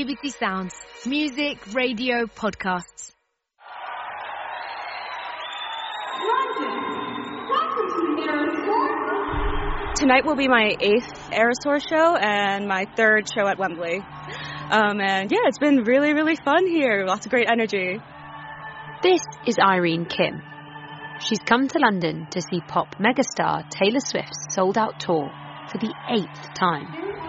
BBC Sounds. Music, radio, podcasts. Tonight will be my 8th Eras Tour show and my 3rd show at Wembley. And yeah, it's been really, really fun here. Lots of great energy. This is Irene Kim. She's come to London to see pop megastar Taylor Swift's sold-out tour for the 8th time.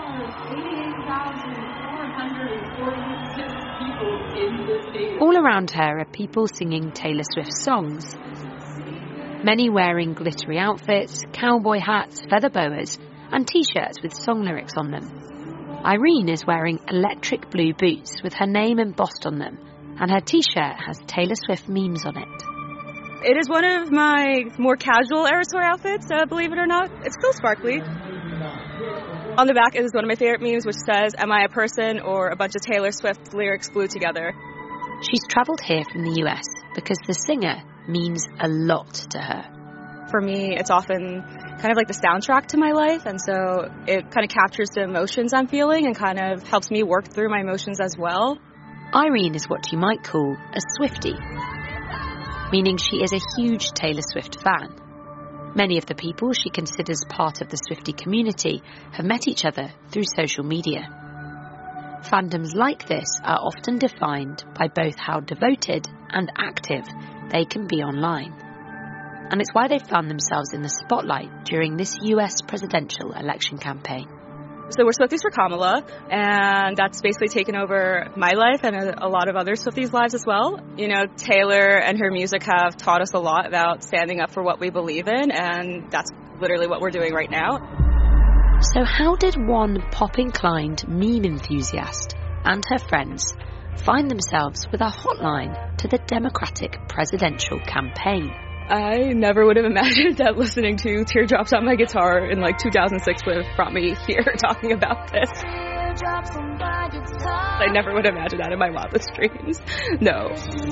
All around her are people singing Taylor Swift songs. Many wearing glittery outfits, cowboy hats, feather boas, and t-shirts with song lyrics on them. Irene is wearing electric blue boots with her name embossed on them, and her t-shirt has Taylor Swift memes on it. It is one of my more casual Eras Tour outfits, believe it or not. It's still sparkly. On the back is one of my favorite memes, which says, "Am I a person or a bunch of Taylor Swift lyrics glued together?" She's travelled here from the US because the singer means a lot to her. For me, it's often kind of like the soundtrack to my life, and so it kind of captures the emotions I'm feeling and kind of helps me work through my emotions as well. Irene is what you might call a Swiftie, meaning she is a huge Taylor Swift fan. Many of the people she considers part of the Swiftie community have met each other through social media. Fandoms like this are often defined by both how devoted and active they can be online. And it's why they found themselves in the spotlight during this US presidential election campaign. So we're Swifties for Kamala, and that's basically taken over my life and a lot of other Swifties' lives as well. You know, Taylor and her music have taught us a lot about standing up for what we believe in, and that's literally what we're doing right now. So how did one pop-inclined meme enthusiast and her friends find themselves with a hotline to the Democratic presidential campaign? I never would have imagined that listening to Teardrops on My Guitar in 2006 would have brought me here talking about this. I never would have imagined that in my wildest dreams. No.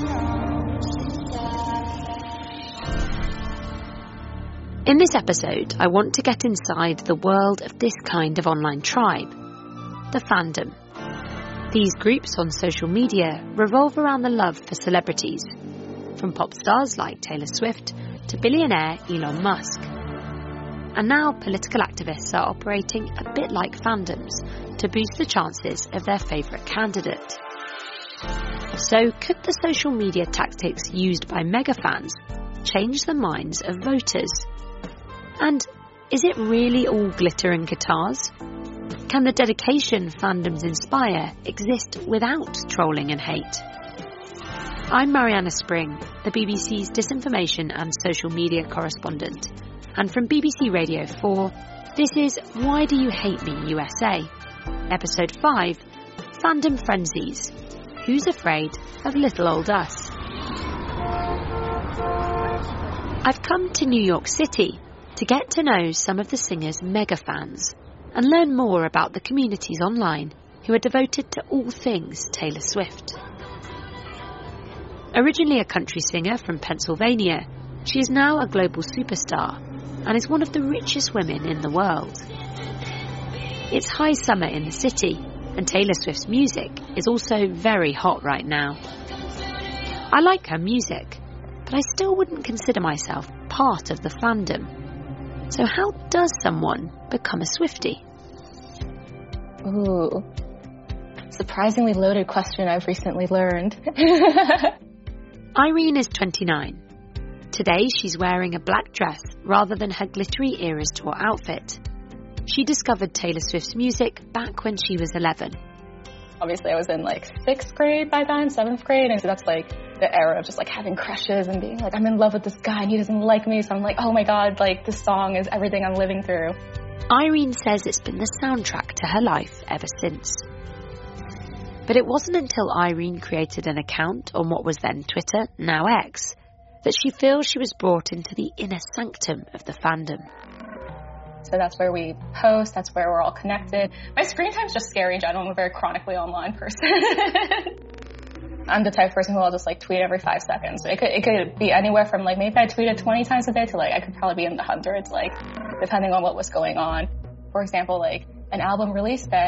In this episode, I want to get inside the world of this kind of online tribe, the fandom. These groups on social media revolve around the love for celebrities, from pop stars like Taylor Swift to billionaire Elon Musk. And now political activists are operating a bit like fandoms to boost the chances of their favourite candidate. So could the social media tactics used by mega fans change the minds of voters? And is it really all glitter and guitars? Can the dedication fandoms inspire exist without trolling and hate? I'm Mariana Spring, the BBC's disinformation and social media correspondent. And from BBC Radio 4, this is Why Do You Hate Me, USA? Episode 5, Fandom Frenzies. Who's afraid of little old us? I've come to New York City to get to know some of the singer's mega fans and learn more about the communities online who are devoted to all things Taylor Swift. Originally a country singer from Pennsylvania, she is now a global superstar and is one of the richest women in the world. It's high summer in the city, and Taylor Swift's music is also very hot right now. I like her music, but I still wouldn't consider myself part of the fandom. So how does someone become a Swiftie? Ooh, surprisingly loaded question I've recently learned. Irene is 29. Today she's wearing a black dress rather than her glittery Eras Tour outfit. She discovered Taylor Swift's music back when she was 11. Obviously I was in 6th grade by then, 7th grade, and so that's the era of just having crushes and being I'm in love with this guy and he doesn't like me, so I'm oh my god, this song is everything I'm living through. Irene says it's been the soundtrack to her life ever since. But it wasn't until Irene created an account on what was then Twitter, now X, that she feels she was brought into the inner sanctum of the fandom. So that's where we post, that's where we're all connected. My screen time's just scary in general. I'm a very chronically online person. I'm the type of person who will just tweet every 5 seconds. It could be anywhere from maybe if I tweeted 20 times a day to I could probably be in the hundreds, depending on what was going on. For example, an album release day,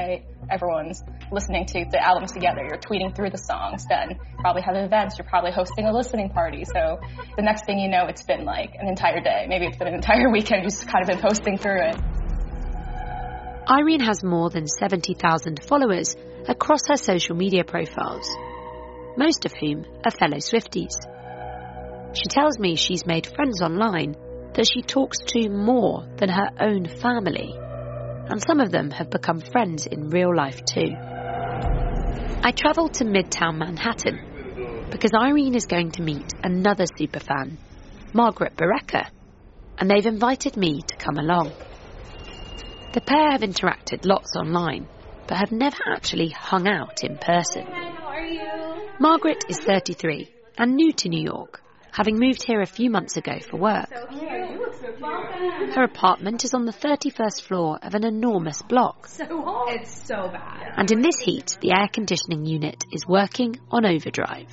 everyone's listening to the albums together. You're tweeting through the songs. Then you probably have events. You're probably hosting a listening party. So the next thing you know, it's been like an entire day. Maybe it's been an entire weekend. You've just kind of been posting through it. Irene has more than 70,000 followers across her social media profiles, most of whom are fellow Swifties. She tells me she's made friends online that she talks to more than her own family, and some of them have become friends in real life too. I travelled to Midtown Manhattan because Irene is going to meet another superfan, Margaret Barreca, and they've invited me to come along. The pair have interacted lots online, but have never actually hung out in person. Hi, how are you? Margaret is 33 and new to New York, having moved here a few months ago for work. So cute. You look so cute. Her apartment is on the 31st floor of an enormous block. So hot. It's so bad. And in this heat, the air conditioning unit is working on overdrive.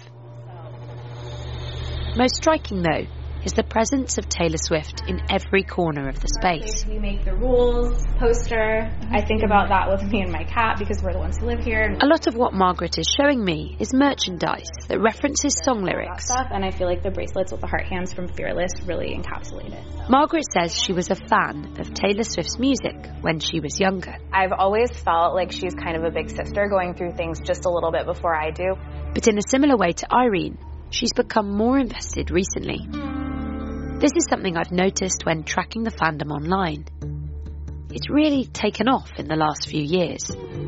Most striking, though, is the presence of Taylor Swift in every corner of the space. We make the rules poster. I think about that with me and my cat because we're the ones who live here. A lot of what Margaret is showing me is merchandise that references song lyrics. And I feel like the bracelets with the heart hands from Fearless really encapsulate it. Margaret says she was a fan of Taylor Swift's music when she was younger. I've always felt like she's kind of a big sister going through things just a little bit before I do. But in a similar way to Irene, she's become more invested recently. This is something I've noticed when tracking the fandom online. It's really taken off in the last few years.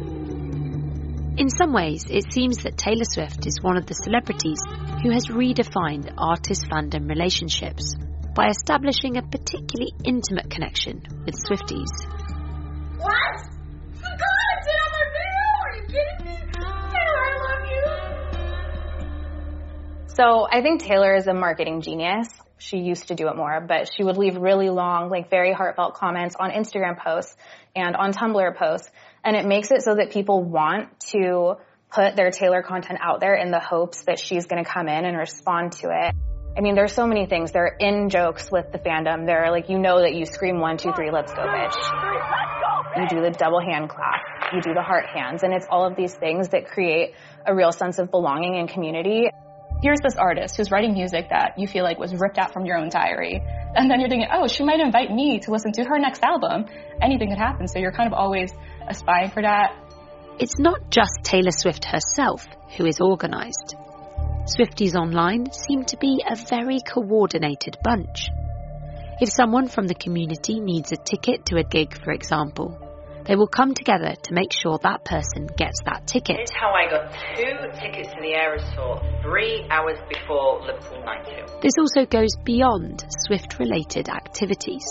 In some ways, it seems that Taylor Swift is one of the celebrities who has redefined artist-fandom relationships by establishing a particularly intimate connection with Swifties. What? Oh God, it's in on my video! Are you kidding me? Taylor, I love you! So I think Taylor is a marketing genius. She used to do it more, but she would leave really long, like very heartfelt comments on Instagram posts and on Tumblr posts. And it makes it so that people want to put their Taylor content out there in the hopes that she's going to come in and respond to it. I mean, there's so many things. There are in jokes with the fandom. There are like, you know that you scream 1, 2, 3, let's go, bitch. You do the double hand clap. You do the heart hands. And it's all of these things that create a real sense of belonging and community. Here's this artist who's writing music that you feel like was ripped out from your own diary. And then you're thinking, oh, she might invite me to listen to her next album. Anything could happen. So you're kind of always aspiring for that. It's not just Taylor Swift herself who is organised. Swifties online seem to be a very coordinated bunch. If someone from the community needs a ticket to a gig, for example, they will come together to make sure that person gets that ticket. Here's how I got 2 tickets to the Eras Tour 3 hours before Liverpool Night 2. This also goes beyond Swift-related activities.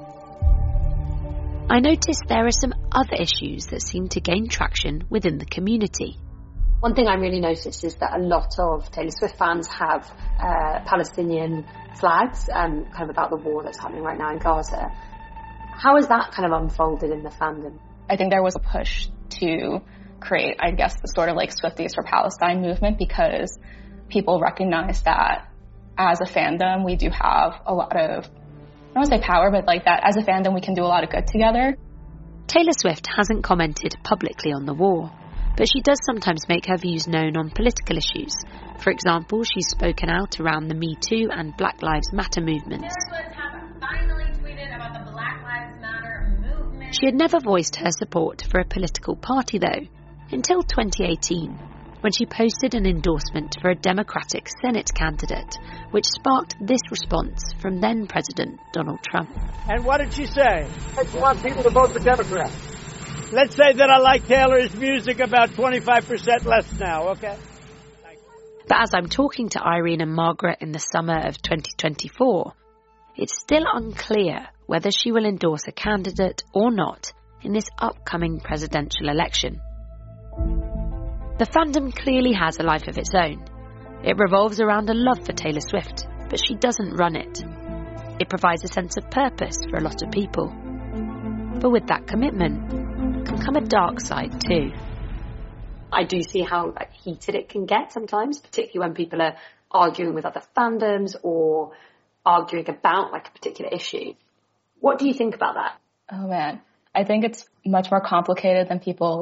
I noticed there are some other issues that seem to gain traction within the community. One thing I really noticed is that a lot of Taylor Swift fans have Palestinian flags, kind of about the war that's happening right now in Gaza. How has that kind of unfolded in the fandom? I think there was a push to create, I guess, the sort of like Swifties for Palestine movement because people recognize that as a fandom, we do have a lot of, I don't want to say power, but like that as a fandom, we can do a lot of good together. Taylor Swift hasn't commented publicly on the war, but she does sometimes make her views known on political issues. For example, she's spoken out around the Me Too and Black Lives Matter movements. She had never voiced her support for a political party, though, until 2018, when she posted an endorsement for a Democratic Senate candidate, which sparked this response from then-President Donald Trump. And what did she say? I want people to vote for Democrats. Let's say that I like Taylor's music about 25% less now, okay? But as I'm talking to Irene and Margaret in the summer of 2024, it's still unclear whether she will endorse a candidate or not in this upcoming presidential election. The fandom clearly has a life of its own. It revolves around a love for Taylor Swift, but she doesn't run it. It provides a sense of purpose for a lot of people. But with that commitment can come a dark side too. I do see how heated it can get sometimes, particularly when people are arguing with other fandoms or arguing about a particular issue. What do you think about that? Oh man, I think it's much more complicated than people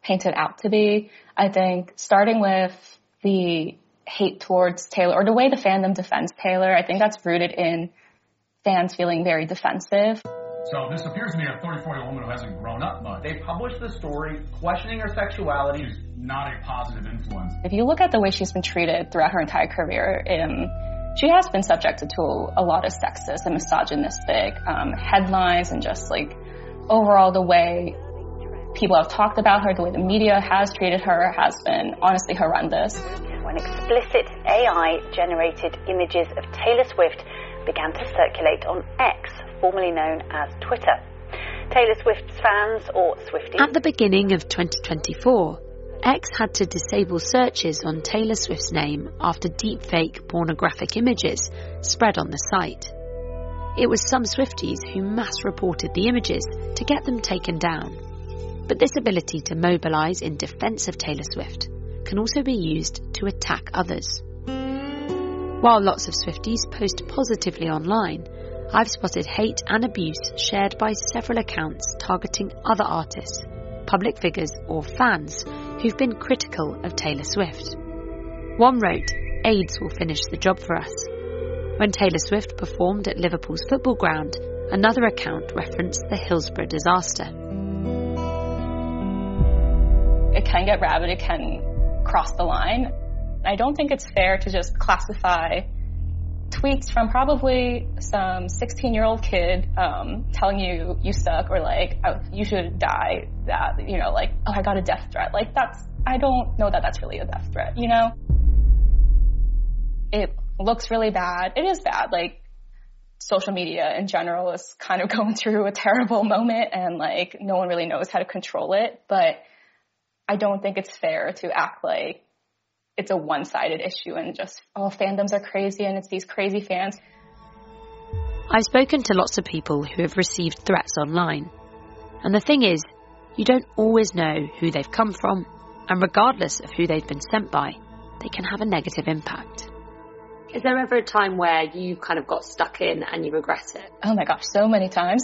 painted out to be. I think starting with the hate towards Taylor, or the way the fandom defends Taylor, I think that's rooted in fans feeling very defensive. So this appears to be a 34-year-old woman who hasn't grown up much. They published the story questioning her sexuality. She's not a positive influence. If you look at the way she's been treated throughout her entire career, she has been subjected to a lot of sexist and misogynistic headlines, and just like overall the way people have talked about her, the way the media has treated her has been honestly horrendous. When explicit AI-generated images of Taylor Swift began to circulate on X, formerly known as Twitter. Taylor Swift's fans, or Swifties... At the beginning of 2024, X had to disable searches on Taylor Swift's name after deepfake pornographic images spread on the site. It was some Swifties who mass-reported the images to get them taken down. But this ability to mobilise in defence of Taylor Swift can also be used to attack others. While lots of Swifties post positively online, I've spotted hate and abuse shared by several accounts targeting other artists, public figures or fans who've been critical of Taylor Swift. One wrote, "AIDS will finish the job for us." When Taylor Swift performed at Liverpool's football ground, another account referenced the Hillsborough disaster. It can get rabid, it can cross the line. I don't think it's fair to just classify tweets from probably some 16-year-old kid telling you suck, or like, oh, you should die, that, you know, like, oh, I got a death threat. Like, I don't know that that's really a death threat, you know? It looks really bad. It is bad. Like, social media in general is kind of going through a terrible moment, and like, no one really knows how to control it. But I don't think it's fair to act like it's a one-sided issue and just, oh, fandoms are crazy and it's these crazy fans. I've spoken to lots of people who have received threats online. And the thing is, you don't always know who they've come from, and regardless of who they've been sent by, they can have a negative impact. Is there ever a time where you kind of got stuck in and you regret it? Oh my gosh, so many times.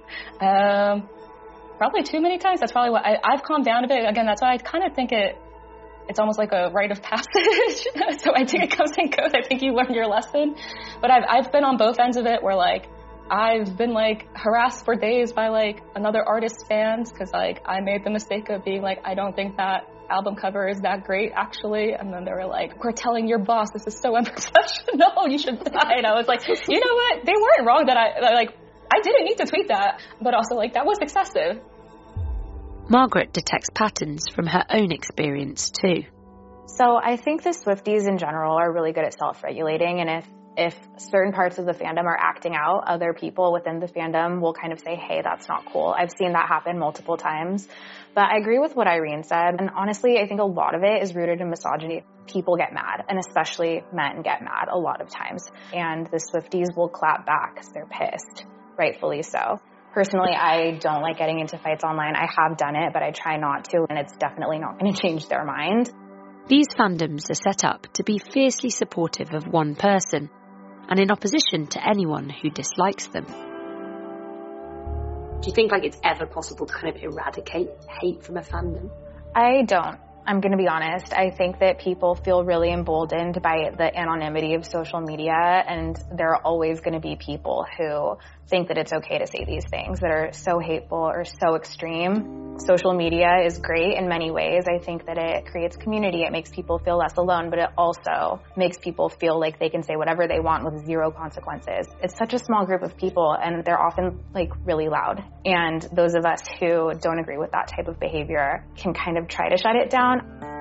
Probably too many times. That's probably what I've calmed down a bit. Again, that's why I kind of think it's almost like a rite of passage. So I think it comes and goes. I think you learn your lesson. But I've been on both ends of it, where like I've been like harassed for days by like another artist's fans because like I made the mistake of being like, I don't think that album cover is that great actually, and then they were like, we're telling your boss this is so unprofessional, you should die. And I was like, you know what, they weren't wrong that I didn't need to tweet that, but also like that was excessive. Margaret detects patterns from her own experience too. So I think the Swifties in general are really good at self-regulating, and if certain parts of the fandom are acting out, other people within the fandom will kind of say, hey, that's not cool. I've seen that happen multiple times. But I agree with what Irene said, and honestly, I think a lot of it is rooted in misogyny. People get mad, and especially men get mad a lot of times. And the Swifties will clap back because they're pissed, rightfully so. Personally, I don't like getting into fights online. I have done it, but I try not to, and it's definitely not going to change their mind. These fandoms are set up to be fiercely supportive of one person, and in opposition to anyone who dislikes them. Do you think like it's ever possible to kind of eradicate hate from a fandom? I don't. I'm going to be honest. I think that people feel really emboldened by the anonymity of social media, and there are always going to be people who think that it's okay to say these things that are so hateful or so extreme. Social media is great in many ways. I think that it creates community. It makes people feel less alone, but it also makes people feel like they can say whatever they want with zero consequences. It's such a small group of people, and they're often like really loud. And those of us who don't agree with that type of behavior can kind of try to shut it down.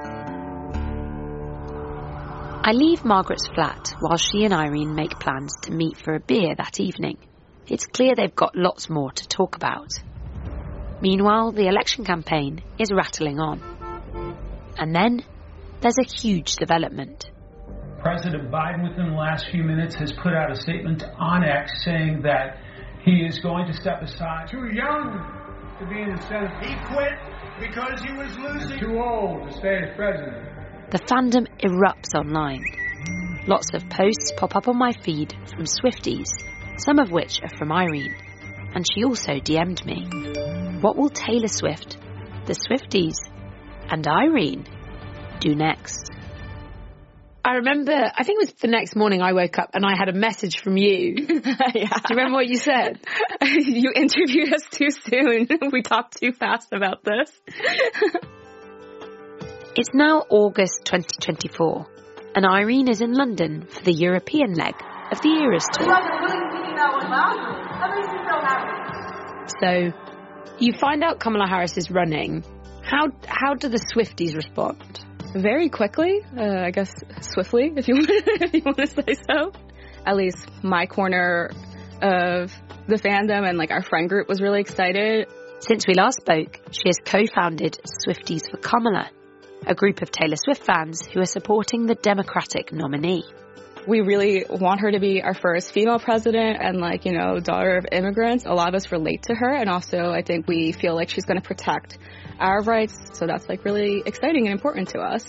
I leave Margaret's flat while she and Irene make plans to meet for a beer that evening. It's clear they've got lots more to talk about. Meanwhile, the election campaign is rattling on. And then there's a huge development. President Biden, within the last few minutes, has put out a statement on X saying that he is going to step aside. Too young to be in the Senate. He quit because he was losing. Too old to stay as president. The fandom erupts online. Lots of posts pop up on my feed from Swifties, some of which are from Irene, and she also DM'd me. What will Taylor Swift, the Swifties, and Irene do next. I remember, I think it was the next morning I woke up and I had a message from you. Yeah. Do you remember what you said? You interviewed us too soon. We talked too fast about this. It's now August 2024, and Irene is in London for the European leg of the Eras tour. So, you find out Kamala Harris is running. How do the Swifties respond? Very quickly, I guess swiftly, if you want to say so. At least my corner of the fandom and like our friend group was really excited. Since we last spoke, she has co-founded Swifties for Kamala, a group of Taylor Swift fans who are supporting the Democratic nominee. We really want her to be our first female president and, like, you know, daughter of immigrants. A lot of us relate to her, and also I think we feel like she's going to protect our rights, so that's, like, really exciting and important to us.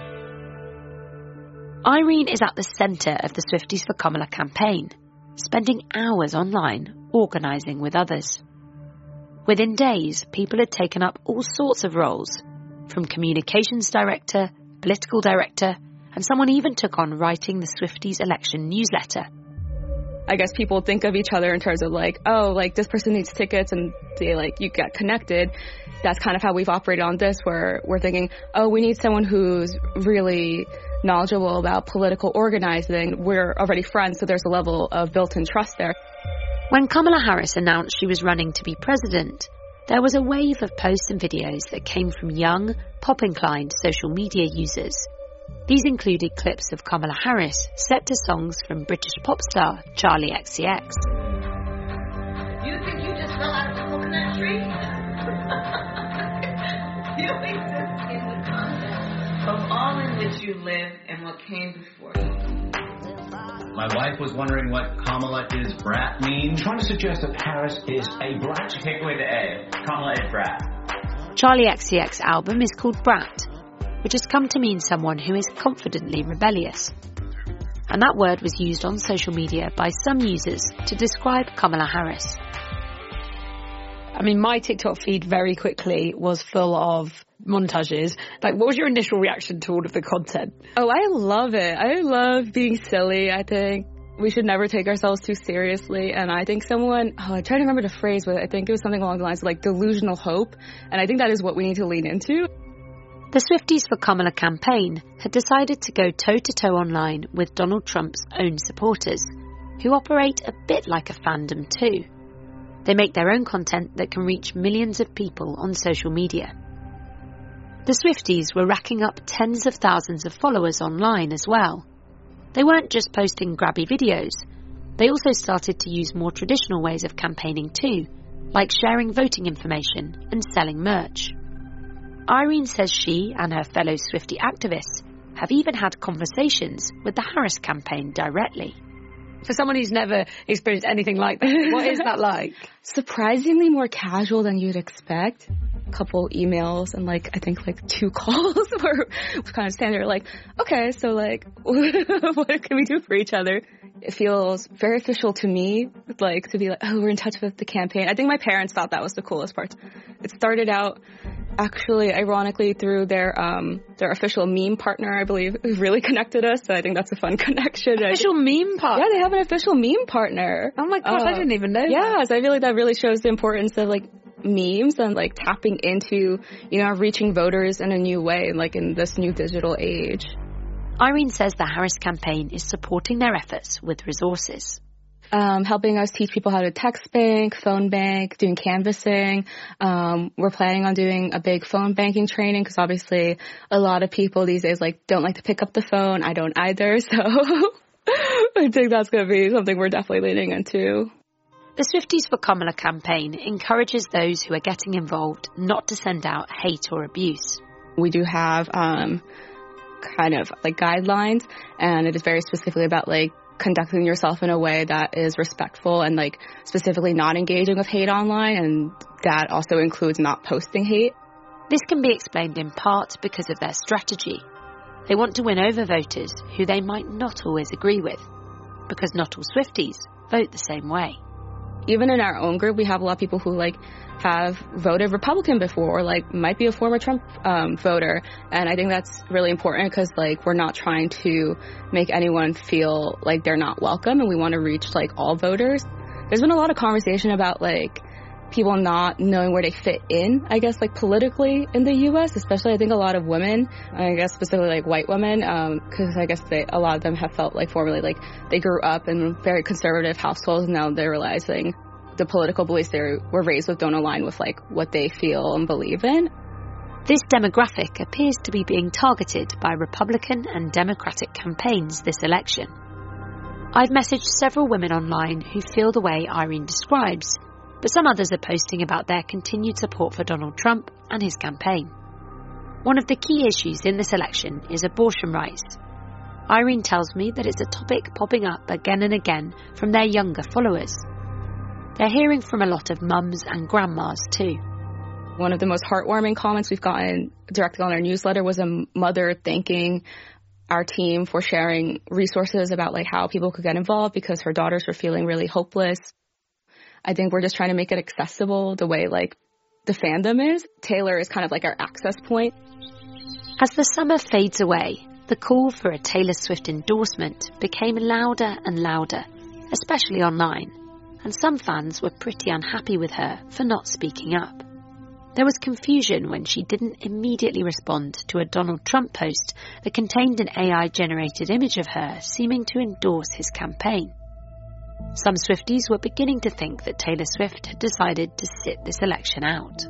Irene is at the centre of the Swifties for Kamala campaign, spending hours online organising with others. Within days, people had taken up all sorts of roles, from communications director, political director, and someone even took on writing the Swifties election newsletter. I guess people think of each other in terms of like, oh, like this person needs tickets and they like, you get connected. That's kind of how we've operated on this, where we're thinking, oh, we need someone who's really knowledgeable about political organizing. We're already friends, so there's a level of built-in trust there. When Kamala Harris announced she was running to be president, there was a wave of posts and videos that came from young, pop-inclined social media users. These included clips of Kamala Harris set to songs from British pop star Charli XCX. You think you just fell out of a coconut tree? You exist in the context of all in which you live and what came before you. My wife was wondering what Kamala is brat means. Trying to suggest that Harris is a brat. Take away the A. Kamala is brat. Charli XCX's album is called Brat, which has come to mean someone who is confidently rebellious. And that word was used on social media by some users to describe Kamala Harris. I mean, my TikTok feed very quickly was full of montages. Like, what was your initial reaction to all of the content? Oh, I love it. I love being silly. I think we should never take ourselves too seriously. And I think I try to remember the phrase, but I think it was something along the lines of like delusional hope. And I think that is what we need to lean into. The Swifties for Kamala campaign had decided to go toe-to-toe online with Donald Trump's own supporters, who operate a bit like a fandom too. They make their own content that can reach millions of people on social media. The Swifties were racking up tens of thousands of followers online as well. They weren't just posting grabby videos. They also started to use more traditional ways of campaigning too, like sharing voting information and selling merch. Irene says she and her fellow Swiftie activists have even had conversations with the Harris campaign directly. For someone who's never experienced anything like that, what is that like? Surprisingly more casual than you'd expect. A couple emails and I think 2 calls were kind of standard. Like, okay, so what can we do for each other? It feels very official to me, to be oh, we're in touch with the campaign. I think my parents thought that was the coolest part. It started out actually, ironically, through their official meme partner, I believe, who really connected us. So I think that's a fun connection. Official meme partner? Yeah, they have an official meme partner. Oh my gosh, I didn't even know that. Yeah, so I feel like that really shows the importance of memes and tapping into, reaching voters in a new way, in this new digital age. Irene says the Harris campaign is supporting their efforts with resources. Helping us teach people how to text bank, phone bank, doing canvassing. We're planning on doing a big phone banking training because obviously a lot of people these days don't like to pick up the phone. I don't either, so I think that's going to be something we're definitely leaning into. The Swifties for Kamala campaign encourages those who are getting involved not to send out hate or abuse. We do have guidelines, and it is very specifically about conducting yourself in a way that is respectful and specifically not engaging with hate online, and that also includes not posting hate. This can be explained in part because of their strategy. They want to win over voters who they might not always agree with, because not all Swifties vote the same way. Even in our own group, we have a lot of people who like have voted Republican before or like might be a former Trump voter. And I think that's really important because like we're not trying to make anyone feel like they're not welcome, and we want to reach like all voters. There's been a lot of conversation about like people not knowing where they fit in, I guess, like politically in the U.S., especially I think a lot of women, I guess specifically like white women, because I guess a lot of them have felt like formerly like they grew up in very conservative households, and now they're realizing the political beliefs they were raised with don't align with like what they feel and believe in. This demographic appears to be being targeted by Republican and Democratic campaigns this election. I've messaged several women online who feel the way Irene describes, but some others are posting about their continued support for Donald Trump and his campaign. One of the key issues in this election is abortion rights. Irene tells me that it's a topic popping up again and again from their younger followers. They're hearing from a lot of mums and grandmas too. One of the most heartwarming comments we've gotten directly on our newsletter was a mother thanking our team for sharing resources about like how people could get involved because her daughters were feeling really hopeless. I think we're just trying to make it accessible the way like the fandom is. Taylor is kind of like our access point. As the summer fades away, the call for a Taylor Swift endorsement became louder and louder, especially online, and some fans were pretty unhappy with her for not speaking up. There was confusion when she didn't immediately respond to a Donald Trump post that contained an AI-generated image of her seeming to endorse his campaign. Some Swifties were beginning to think that Taylor Swift had decided to sit this election out.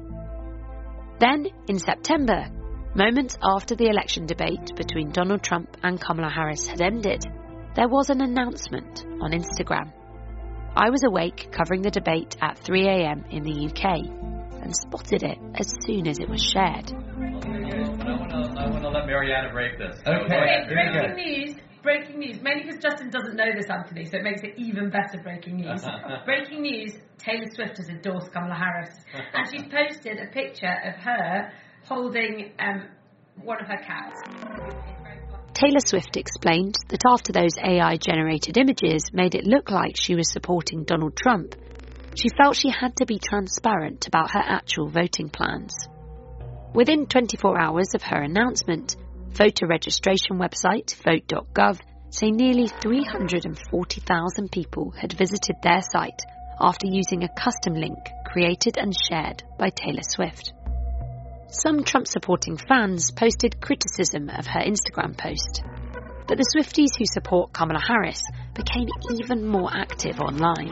Then, in September, moments after the election debate between Donald Trump and Kamala Harris had ended, there was an announcement on Instagram. I was awake covering the debate at 3 a.m. in the UK and spotted it as soon as it was shared. I want to let Mariana break this. Okay, breaking news. Mainly because Justin doesn't know this, Anthony, so it makes it even better breaking news. Breaking news, Taylor Swift has endorsed Kamala Harris. And she's posted a picture of her holding one of her cats. Taylor Swift explained that after those AI-generated images made it look like she was supporting Donald Trump, she felt she had to be transparent about her actual voting plans. Within 24 hours of her announcement, voter registration website vote.gov say nearly 340,000 people had visited their site after using a custom link created and shared by Taylor Swift. Some Trump-supporting fans posted criticism of her Instagram post, but the Swifties who support Kamala Harris became even more active online.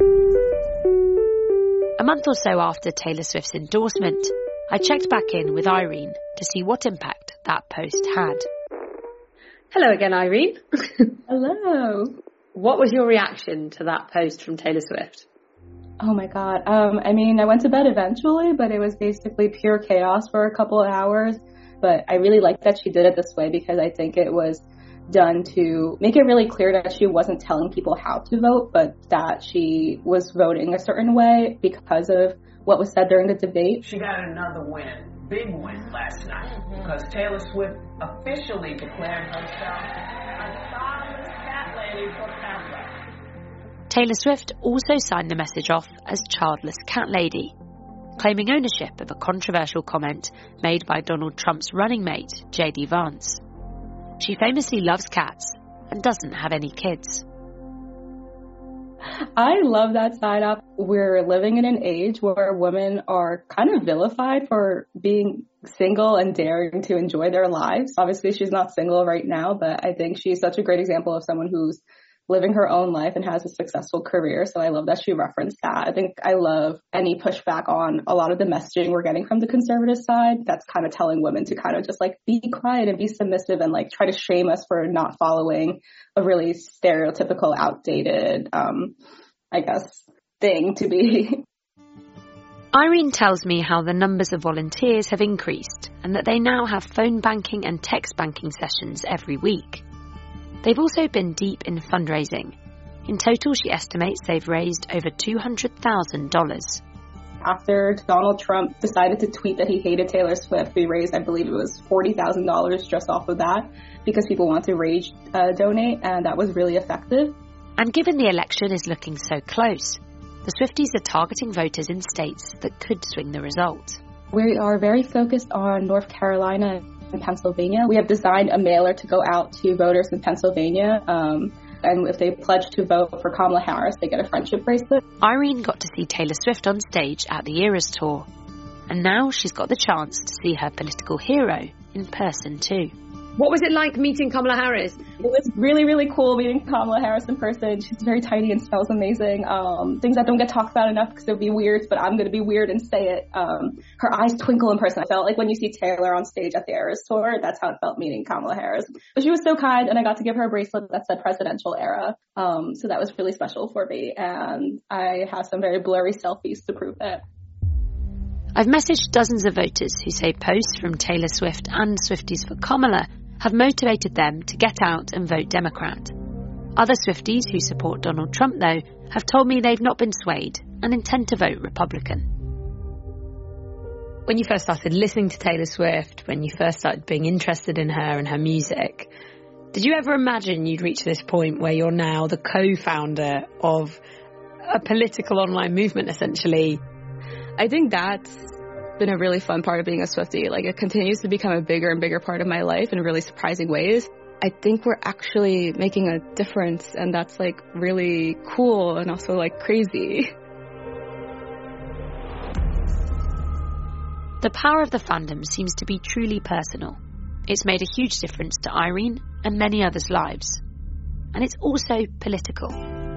A month or so after Taylor Swift's endorsement, I checked back in with Irene to see what impact that post had. Hello again, Irene. Hello. What was your reaction to that post from Taylor Swift? Oh my God. I went to bed eventually, but it was basically pure chaos for a couple of hours. But I really like that she did it this way because I think it was done to make it really clear that she wasn't telling people how to vote, but that she was voting a certain way because of what was said during the debate. She got another win, big win last night, because Taylor Swift officially declared herself a childless cat lady for Kamala. Taylor Swift also signed the message off as childless cat lady, claiming ownership of a controversial comment made by Donald Trump's running mate, J.D. Vance. She famously loves cats and doesn't have any kids. I love that side up. We're living in an age where women are kind of vilified for being single and daring to enjoy their lives. Obviously, she's not single right now, but I think she's such a great example of someone who's living her own life and has a successful career. So I love that she referenced that. I think I love any pushback on a lot of the messaging we're getting from the conservative side that's kind of telling women to kind of just like be quiet and be submissive and like try to shame us for not following a really stereotypical, outdated, thing to be. Irene tells me how the numbers of volunteers have increased and that they now have phone banking and text banking sessions every week. They've also been deep in fundraising. In total, she estimates they've raised over $200,000. After Donald Trump decided to tweet that he hated Taylor Swift, we raised, I believe it was $40,000 just off of that because people want to donate, and that was really effective. And given the election is looking so close, the Swifties are targeting voters in states that could swing the result. We are very focused on North Carolina and Pennsylvania. We have designed a mailer to go out to voters in Pennsylvania. And if they pledge to vote for Kamala Harris, they get a friendship bracelet. Irene got to see Taylor Swift on stage at the Eras Tour. And now she's got the chance to see her political hero in person too. What was it like meeting Kamala Harris? It was really, really cool meeting Kamala Harris in person. She's very tiny and smells amazing. Things that don't get talked about enough because it would be weird, but I'm going to be weird and say it. Her eyes twinkle in person. I felt like when you see Taylor on stage at the Eras Tour, that's how it felt meeting Kamala Harris. But she was so kind, and I got to give her a bracelet that said presidential era. So that was really special for me, and I have some very blurry selfies to prove it. I've messaged dozens of voters who say posts from Taylor Swift and Swifties for Kamala have motivated them to get out and vote Democrat. Other Swifties who support Donald Trump, though, have told me they've not been swayed and intend to vote Republican. When you first started listening to Taylor Swift, when you first started being interested in her and her music, did you ever imagine you'd reach this point where you're now the co-founder of a political online movement, essentially? I think that's been a really fun part of being a Swiftie. Like, it continues to become a bigger and bigger part of my life in really surprising ways. I think we're actually making a difference, and that's like really cool and also like crazy. The power of the fandom seems to be truly personal. It's made a huge difference to Irene and many others' lives. And it's also political.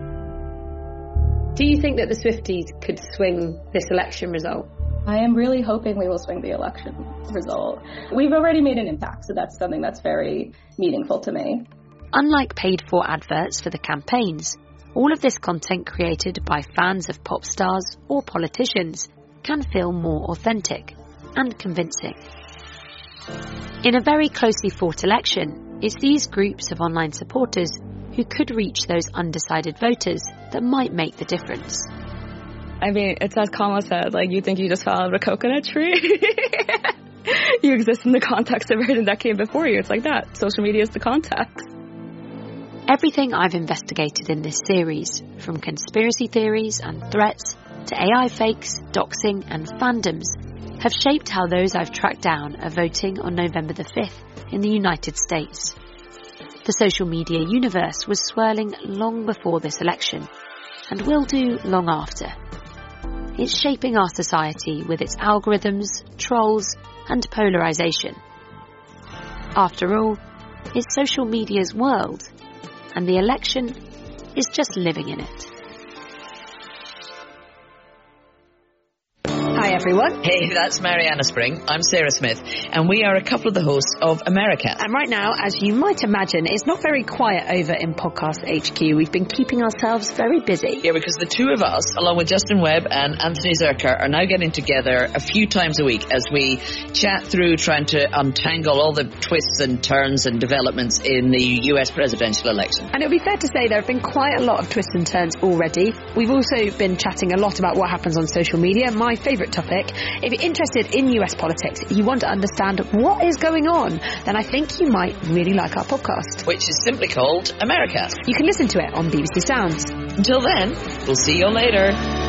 Do you think that the Swifties could swing this election result? I am really hoping we will swing the election result. We've already made an impact, so that's something that's very meaningful to me. Unlike paid-for adverts for the campaigns, all of this content created by fans of pop stars or politicians can feel more authentic and convincing. In a very closely fought election, it's these groups of online supporters who could reach those undecided voters that might make the difference. I mean, it's as Kamala said, like, you think you just fell out of a coconut tree? You exist in the context of everything that came before you. It's like that. Social media is the context. Everything I've investigated in this series, from conspiracy theories and threats to AI fakes, doxing and fandoms, have shaped how those I've tracked down are voting on November the 5th in the United States. The social media universe was swirling long before this election, and will do long after. It's shaping our society with its algorithms, trolls, and polarisation. After all, it's social media's world, and the election is just living in it. Hi everyone. Hey, that's Mariana Spring. I'm Sarah Smith, and we are a couple of the hosts of America. And right now, as you might imagine, it's not very quiet over in Podcast HQ. We've been keeping ourselves very busy. Yeah, because the two of us, along with Justin Webb and Anthony Zerker, are now getting together a few times a week as we chat through trying to untangle all the twists and turns and developments in the US presidential election. And it'll be fair to say there have been quite a lot of twists and turns already. We've also been chatting a lot about what happens on social media, my favourite topic. If you're interested in US politics, you want to understand what is going on, then I think you might really like our podcast, which is simply called America. You can listen to it on BBC Sounds. Until then, we'll see you later.